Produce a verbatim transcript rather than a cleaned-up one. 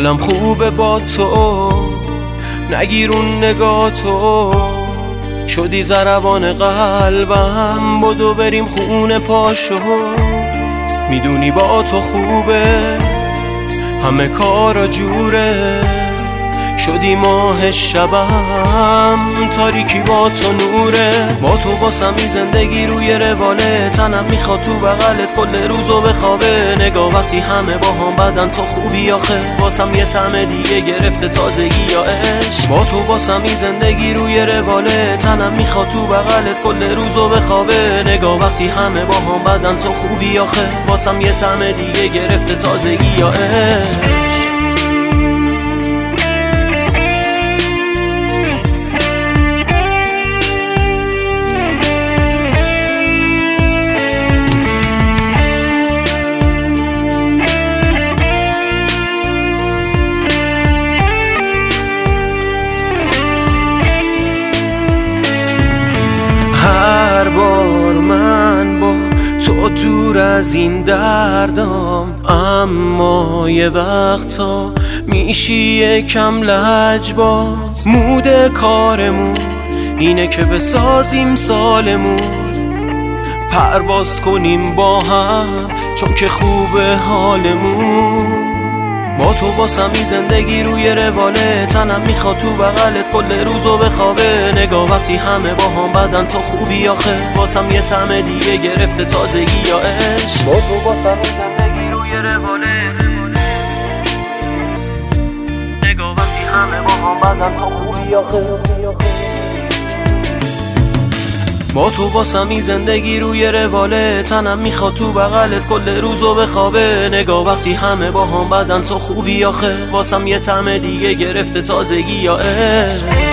حالم خوبه با تو، نگیرون نگاه تو شدی ضربان قلبم. بدو بریم خونه پاشو، میدونی با تو خوبه همه کارا جوره. شدی ماه شبم، تاریکی با تو نوره. با تو باسمی زندگی روی رواله، تنم میخواد تو بغلت کل روزو بخوابه. نگاه وقتی همه با هم بدن تو خوبی آخه، باسم یه طعم دیگه گرفته تازگی یا عشق. با تو باسمی زندگی روی رواله، تنم میخواد تو بغلت کل روزو بخوابه. نگاه وقتی همه با هم بدن تو خوبی آخه، باسم یه طعم دیگه گرفته تازگی یا عشق. هر بار من با تو دور از این دردام، اما یه وقتا میشی یکم لجباز. مود کارمون اینه که بسازیم سالمون، پرواز کنیم با هم چون که خوبه حالمون. با تو باسمی زندگی روی رواله، تنم میخواد تو بغلت کل روزو بخوابه. نگاه وقتی همه با هم بدن تو خوبی آخه، باسم یه طعم دیگه گرفته تازگی یا عشق. با تو باسمی زندگی روی رواله، نگاه وقتی همه با هم بدن تو خوبی آخه. با تو باسمی زندگی روی رواله، تنم میخواد تو بغلت کل روزو بخوابه. نگاه وقتی همه با هم بدن تو خوبی آخه، باسم یه طعم دیگه گرفته تازگی یا عشق.